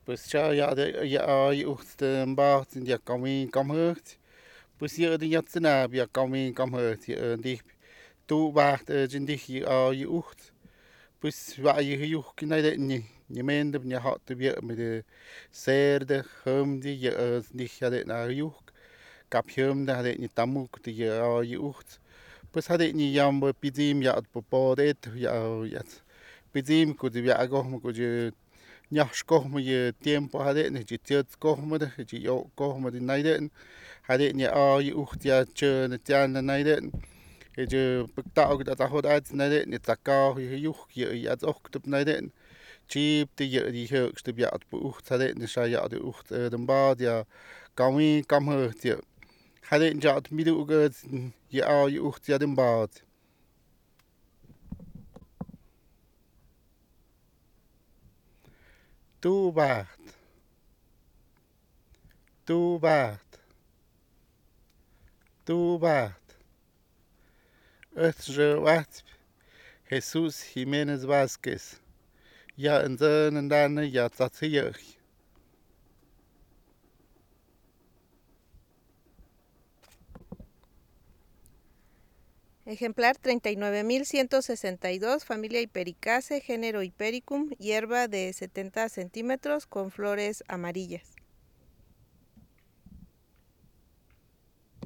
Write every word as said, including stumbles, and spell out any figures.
Pues ya ya de ya ay ucht ba ya kami kam hurt. Pues ya de yat na ya kami kam hurt ya di tu ba jin di ay ucht. Pues wa je juch kinai de ni ni mende ni hat de met de serde hum di je di ja de na juch. Kap hum da de ni tamuk de ay ucht. Pues had ni jam pidim ja po po det ja ja pidim ku de ja go ku je Ñajx kojmõ yë tiempo jade'en je tyät's kojmõdë je yo'ok kojmõdë näydë'n jade'en yë ay ujt's ya tyänë tyanë näydë'n je pëkta'ak at'ajodat's näydë'n yë tsaka'aw je juc yë yat's oktëp näydë'n chibtë yë yë jyä'ëxtëp ya'atpë ujt's jade'en xa ya'ad ujt's ëdën badë ya kami kam jëjt's yë jade'en ya'ad myëdu'k ëjt's yë ay ujt's yadën badë. Tuubajt, tuubajt, tuubajt. Ëjt's xëwa'ajtspy Jesus Jimenez Vazquez. Ya ëndsënë danë ya tsa'ats jëyë'ëy. Ejemplar treinta y nueve mil ciento sesenta y dos, familia Hypericase, género Hypericum, hierba de setenta centímetros con flores amarillas.